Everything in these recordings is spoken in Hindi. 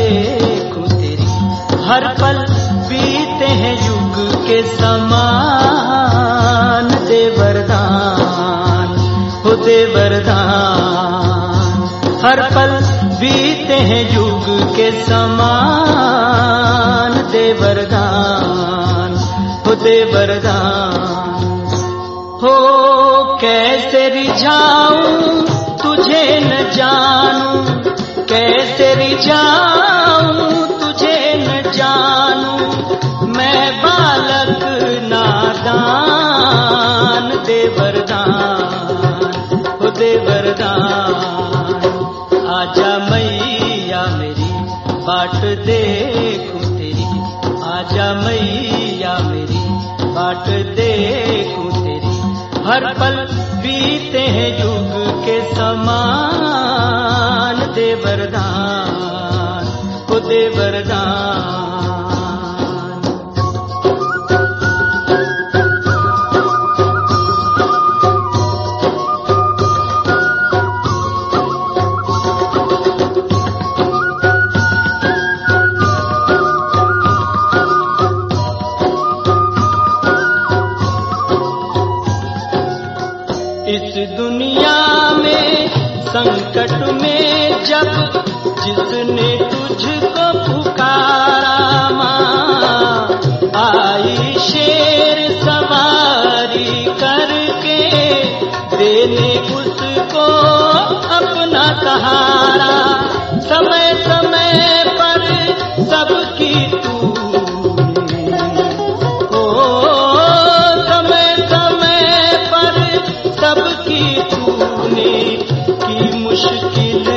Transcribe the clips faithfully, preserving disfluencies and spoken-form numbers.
देखूं तेरी, हर पल बीते हैं युग के समान। दे वरदान, हो दे वरदान, हर पल बीते हैं युग के समान। दे वरदान, हो दे वरदान। हो कैसे रिझाऊं तुझे न जानूं, कैसे रिझाऊं तुझे न जानूं, मैं बालक नादान। दे वरदान, हो दे वरदान, आजा मैया मेरी बाट देखूं तेरी, आजा मैया मेरी बाट देखूं तेरी, हर पल बीते हैं युग के समान। दे वरदान, हो दे वरदान। इस दुनिया में संकट में जब जिसने तुझको पुकारा माँ, आई शेर सवारी करके देने उसको अपना सहारा। समय समय पर सबकी तूने, ओ समय समय पर सबकी तूने की मुश्किल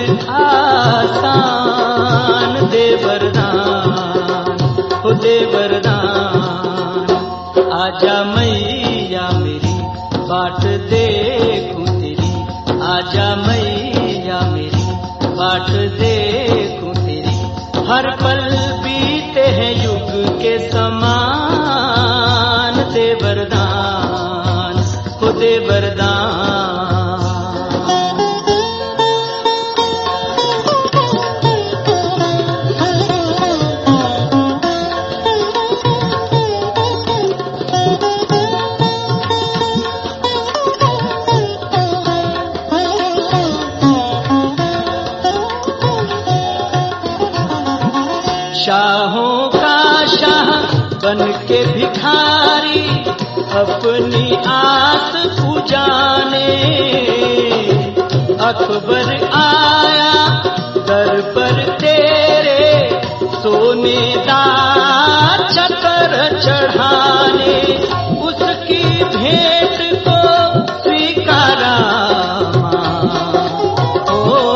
आसान। दे वरदान, हो दे वरदान, आजा मैया मेरी बाट देखूं तेरी, आजा मैया मेरी बाट देखूं तेरी, हर पल बीते हैं युग के समान। दे वरदान, हो दे वरदान। शाहों का शाह बन के भिखारी अपनी आस पुजाने, अकबर आया दर पर तेरे सोने दा चक्कर चढ़ाने, उसकी भेंट को स्वीकारा ओ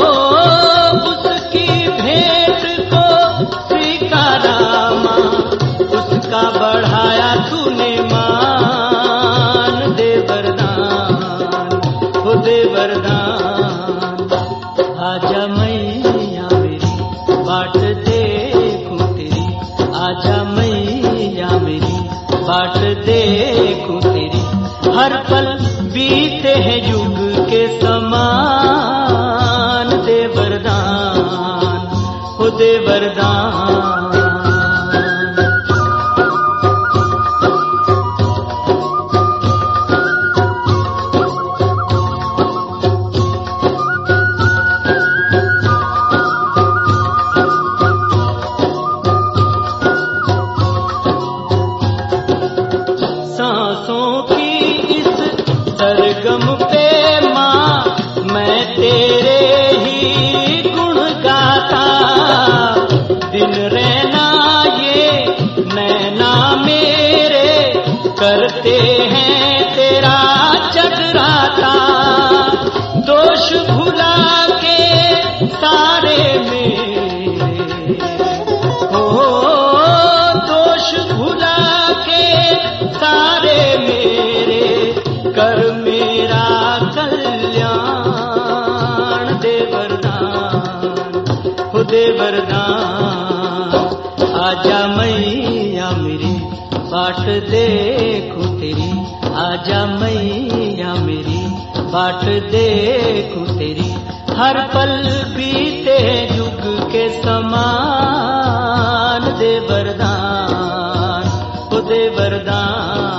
उसकी भेंट को स्वीकारा माँ, उसका बढ़ाया तूने मान। दे वरदान, हो दे वरदान, आजा मैया मेरी बाट देखूं तेरी, आजा मैया मेरी बाट देखूं तेरी, हर पल बीते हैं युग के समान। दे वरदान, हो दे वरदान। सांसों की इस सरगम पे माँ मैं तेरे ही गुण गाता, दिन रहना ये नैना मेरे करते हैं तेरा जगराता। दोष भुला के सारे मेरे, ओ दोष भुला के सारे मेरे कर मेरा कल्याण। दे वरदान, हो दे वरदान, आजा मैया मेरी बाट देखूं तेरी, आजा मैया मेरी बाट देखूं तेरी, हर पल बीते युग के समान। दे वरदान, हो दे वरदान।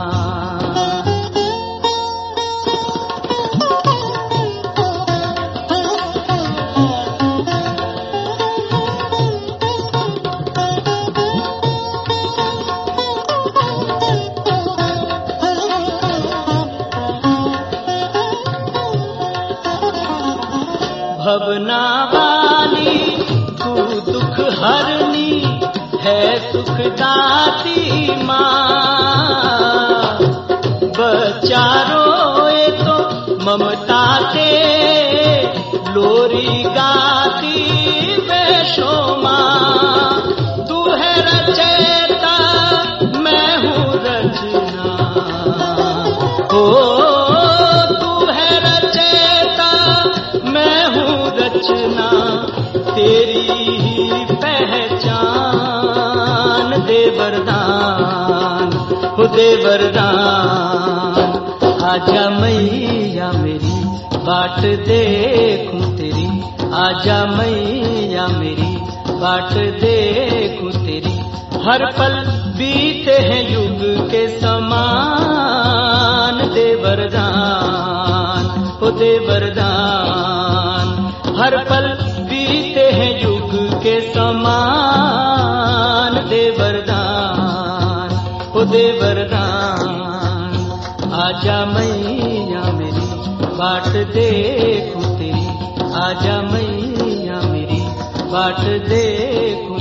भवना वाली तू दुख हरनी है, सुख दाती माँ। बच्चा रोए तो ममता से लोरी गाती वैशो माँ। तू है रचयिता मैं हूँ रचना, ओ तेरी ही पहचान, दे वरदान, हो दे वरदान। आजा मैया मेरी बाट देखूं तेरी, आजा मैया मेरी बाट देखूं तेरी। हर पल बीते हैं युग के समान, दे वरदान, हो दे वरदान। हर पल बीते हैं युग के समान, दे वरदान, हो दे वरदान। आजा मैया मेरी बाट देखूं तेरी, आजा मैया मेरी बाट देखूं